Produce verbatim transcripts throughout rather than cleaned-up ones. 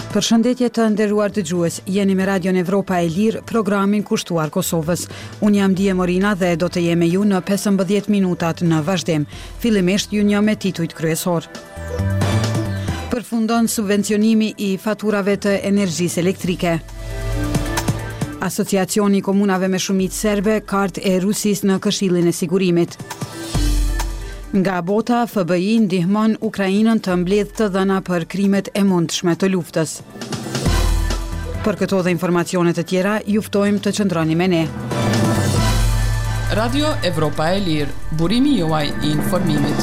Përshëndetje të nderuar dëgjues, jeni me Radion Evropa e Lirë, programin kushtuar Kosovës. Unë jam Dije Morina dhe do të jem me ju në pesëmbëdhjetë minutat në vazhdim. Fillimisht ju një me titujt kryesor. Përfundon subvencionimi i faturave të energjisë elektrike. Asociacioni i komunave me shumicë serbe, kartë e Rusisë në Këshillin e Sigurimit. Nga bota, F B I ndihmon Ukrainën të mbledhë të dhëna për krimet e mundshme të luftës. Për këto dhe informacione të tjera, ju ftojmë të qëndroni me ne. Radio Evropa e Lirë, burimi juaj i informimit.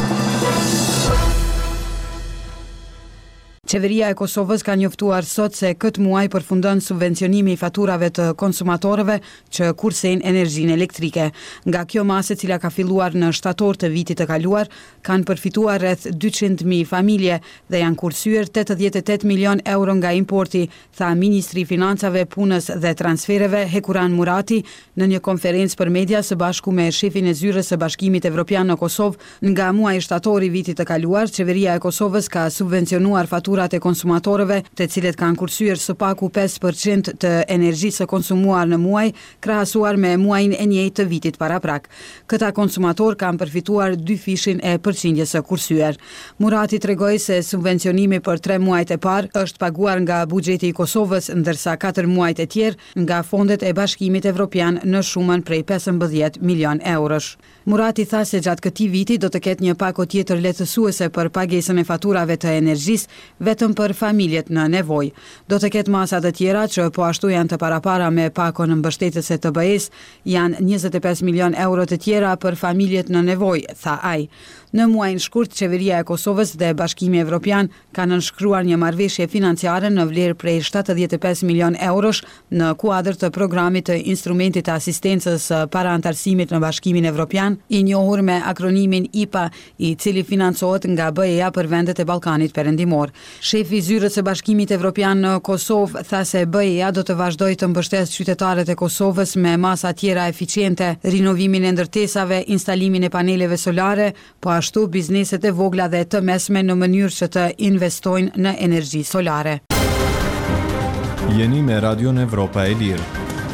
Qeveria e Kosovës ka njoftuar sot se këtë muaj përfundon subvencionimi i faturave të konsumatorëve që kursejnë energjinë elektrike. Nga kjo masë, e cila ka filluar në shtator të vitit të kaluar, kanë përfituar rreth dyqind mijë familje dhe janë kursyer tetëdhjetë e tetë milion euro nga importi, tha Ministri i Financave, Punës dhe Transfereve Hekuran Murati në një konferencë për media së bashku me shefin e zyrës së Bashkimit Evropian në Kosovë. Nga muaji shtator i vitit të kaluar, qeveria e Kosovës ka subvencionuar fatura e konsumatorëve, të cilët kanë kursyer së paku pesë përqind të energjisë së konsumuar në muaj, krahasuar me muajin e njëjtë të vitit paraprak. Këta konsumator kanë përfituar dy fishin e përqindjes së kursyer. Murati tregoi se subvencionimi për tre muajt e parë është paguar nga buxheti i Kosovës, ndërsa katër muajt e tjerë nga fondet e Bashkimit Evropian në shumën prej pesëmbëdhjetë milion eurosh. Murati tha se gjatë këtij viti do të ketë një pako tjetër lehtësuese për pagesën e faturave të energjisë, vetëm për familjet në nevojë. Do të ketë masa të tjera që po ashtu janë të parapara me pakon mbështetëse të B E-s, janë njëzet e pesë milion euro të tjera për familjet në nevojë, tha ai. Në muajin shkurt, qeveria e Kosovës dhe Bashkimi Evropian kanë nënshkruar një marrëveshje financiare në vlerë prej shtatëdhjetë e pesë milion eurosh në kuadër të programit të instrumentit të asistencës para antarësimit në Bashkimin Evropian, i njohur me akronimin I P A, i cili financohet nga B E-ja për vendet e Ballkanit Perëndimor. Shefi i zyrës së Bashkimit Evropian në Kosovë tha se B E-ja do të vazhdojë të mbështesë qytetarët e Kosovës me masa tjera eficiente, rinovimin e ndërtesave, instalimin e paneleve solare, po ashtu bizneset e vogla dhe të mesme në mënyrë që të investojnë në energji solare. Jeni me Radion Evropa e Lirë.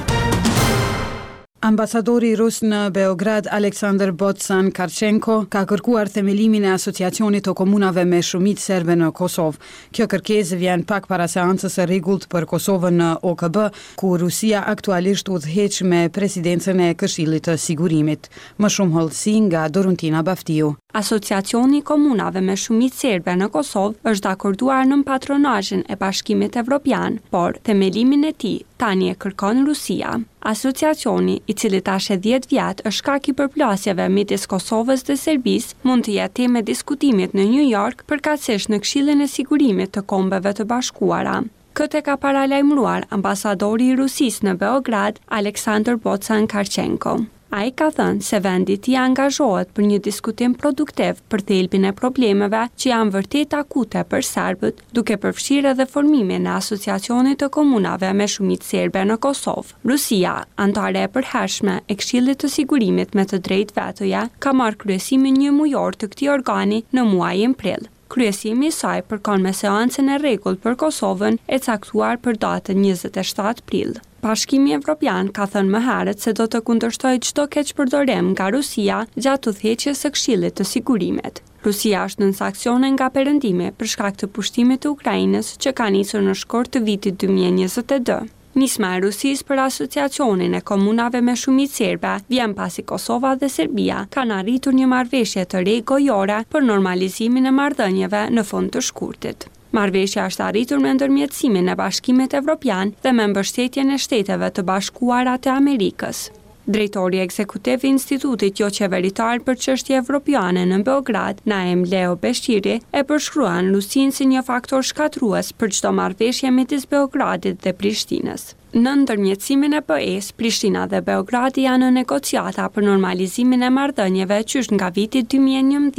Ambasadori rus në Beograd, Aleksandar Bocan Karchenko, ka kërkuar themelimin e asociacionit të komunave me shumicë serbe në Kosovë. Kjo kërkesë vjen pak para seancës së rregullt për Kosovën në O K B, ku Rusia aktualisht udhëheq me presidencën e Këshillit të Sigurimit. Më shumë hollësi nga Doruntina Baftiu. Asociacioni i komunave me shumicë serbe në Kosovë është akorduar në patronazhin e Bashkimit Evropian, por themelimin e tij tani e kërkon Rusia. Asociacioni, i cili tash e dhjetë vjet është shkak i përplasjeve midis Kosovës dhe Serbisë, mund të jetë temë diskutimit në New York, përkatësisht në Këshillin e Sigurimit të Kombeve të Bashkuara. Këtë ka paralajmëruar ambasadori i Rusisë në Beograd, Aleksandar Bocan Karchenko. Ai ka thënë se vendi i angazhohet për një diskutim produktiv për thelbin e problemeve që janë vërtet akute për serbët, duke përfshirë edhe formimin e asociacionit të komunave me shumicë serbe në Kosovë. Rusia, antare e përhershme e Këshillit të Sigurimit me të drejtë vetoja, ka marrë kryesimin një mujor të këtij organi në muajin prill. Kryesimi i saj përkon me seancën e rregullt për Kosovën e caktuar për datën njëzet e shtatë prill. Bashkimi Evropian ka thënë më herët se do të kundërshtojë çdo keqpërdorim nga Rusia gjatë udhëheqjes së Këshillit të Sigurimit. Rusia është nën sanksione nga perëndimi për shkak të pushtimit të Ukrainës që ka nisur në shkort të vitit dy mijë e njëzet e dy. Nisma e Rusisë për asociacionin e komunave me shumicë serbe vjen pasi Kosova dhe Serbia kanë arritur një marrëveshje të re gojore për normalizimin e marrëdhënieve në fund të shkurtit. Marrëveshja është arritur me ndërmjetësimin e Bashkimit Evropian dhe me mbështetjen e Shteteve të Bashkuara të Amerikës. Drejtori ekzekutiv i Institutit Jo Qeveritar për Çështje Evropiane në Beograd, Naim Leo Beshiri, e përshkruan Rusinë si një faktor shkatrues për çdo marrëveshje midis Beogradit dhe Prishtinës. Në ndërmjetësimin e B E-s, Prishtina dhe Beogradi janë në negociata për normalizimin e marrëdhënieve qysh nga viti dy mijë e njëmbëdhjetë.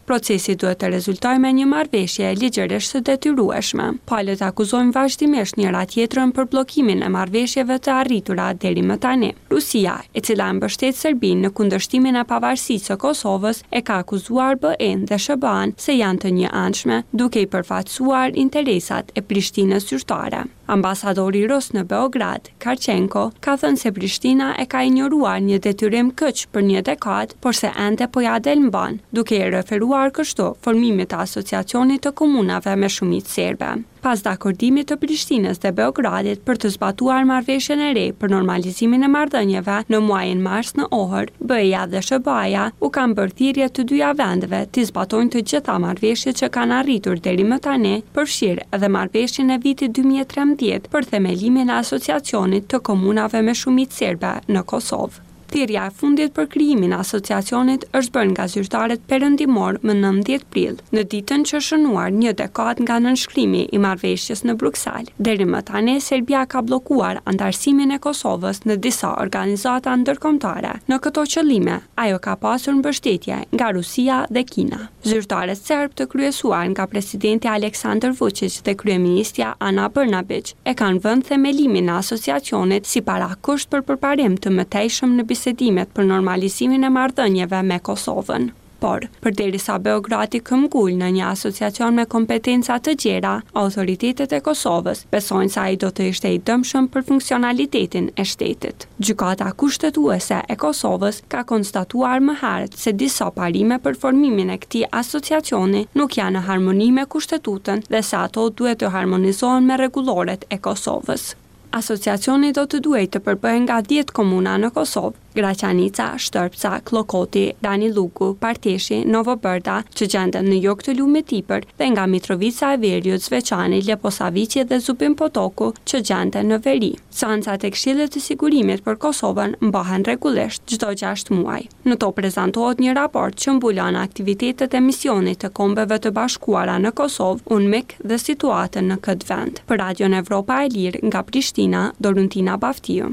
Procesi duhet të rezultojë me një marrëveshje ligjërisht të detyrueshme. Palët akuzojnë vazhdimisht njëra tjetrën për bllokimin e marrëveshjeve të arritura deri më tani. Rusia, e cila mbështet Serbinë në kundërshtimin e pavarësisë së Kosovës, e ka akuzuar B E-n dhe S B A-n se janë të njëanshme, duke i përfaqësuar interesat e Prishtinës zyrtare. Ambasadori rus në Beograd, Karchenko, ka thënë se Prishtina e ka injoruar një detyrim këç për një dekadë, por se ende po ja del mban, duke i referuar kështu formimit të asociacionit të komunave me shumicë serbe. Pas dakordimit të Prishtinës dhe Beogradit për të zbatuar marrëveshjen e re për normalizimin e marrëdhënieve në muajin mars në Ohër, B E-ja dhe S B A-ja u kanë bërë thirrje të dyja vendeve të zbatojnë të gjitha marrëveshjet që kanë arritur deri më tani, përfshirë edhe marrëveshjen e vitit dy mijë e trembëdhjetë për themelimin e asociacionit të komunave me shumicë serbe në Kosovë. Thirrja e fundit për krijimin e asociacionit është bërë nga zyrtarët perëndimor më nëntëdhjetë prill, në ditën që shënuar një dekadë nga nënshkrimi i marrëveshjes në Bruksel. Deri më tani Serbia ka bllokuar antarësimin e Kosovës në disa organizata ndërkombëtare. Në këto qëllime, ajo ka pasur mbështetje nga Rusia dhe Kina. Zyrtarët serb të kryesuar nga presidenti Aleksandar Vučić dhe kryeministja Ana Brnabić e kanë vënë themelimin e asociacionit si parakusht për përparim të mëtejshëm në bisedimet për normalizimin e marrëdhënieve me Kosovën. Por, përderisa Beogradi këmbgul në një asociacion me kompetenca të gjera, autoritetet e Kosovës besojnë se ai do të ishte i dëmshëm për funksionalitetin e shtetit. Gjykata kushtetuese e Kosovës ka konstatuar më herët se disa parime për formimin e këtij asociacioni nuk janë në harmoni me kushtetutën dhe se ato duhet të harmonizohen me rregulloret e Kosovës. Asociacioni do të duhet të përbëhen nga dhjetë komuna në Kosovë, Graçanica, Shtërpca, Klokoti, Ranilugu, Parteshi, Novobërda, që gjenden në jug të lumit Tipër, dhe nga Mitrovica e Veriut, Zveçani, Leposaviqi dhe Zupin Potoku, që gjenden në veri. Seancat e Këshillit të Sigurimit për Kosovën mbahen rregullisht çdo gjashtë muaj. Në to prezantohet një raport që mbulon aktivitetet e misionit të Kombeve të Bashkuara në Kosovë, UNMIK dhe situatën në këtë vend. Për Radion Evropa e Lirë nga Prishtina, Doruntina Baftiu.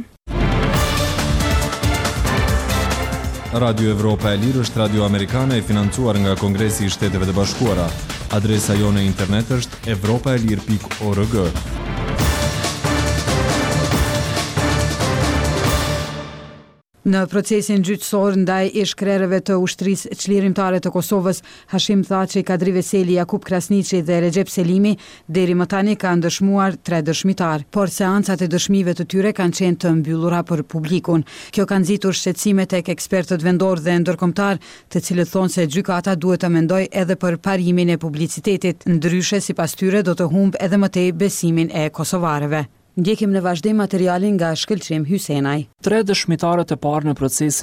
Radio Evropa e Lirë është radio amerikane e financuar nga Kongresi i Shteteve të Bashkuara. Adresa jone internet është evropaelir pikë org. Në procesin gjyqësor ndaj ish-krerëve të ushtrisë çlirimtare të Kosovës, Hashim Thaçi, Kadri Veseli, Jakub Krasniqi dhe Recep Selimi, deri më tani kanë dëshmuar tre dëshmitar, por seancat e dëshmive të tyre kanë qenë të mbyllura për publikun. Kjo ka nxitur shqetësime tek ekspertët vendor dhe ndërkombëtar, të cilët thonë se gjykata duhet të mendojë edhe për parimin e publicitetit, ndryshe sipas tyre do të humbë edhe më tej besimin e kosovarëve. Ndjekim në vazhdim materialin nga Shkëlqim Hysenaj. Tre dëshmitarët e parë në procesin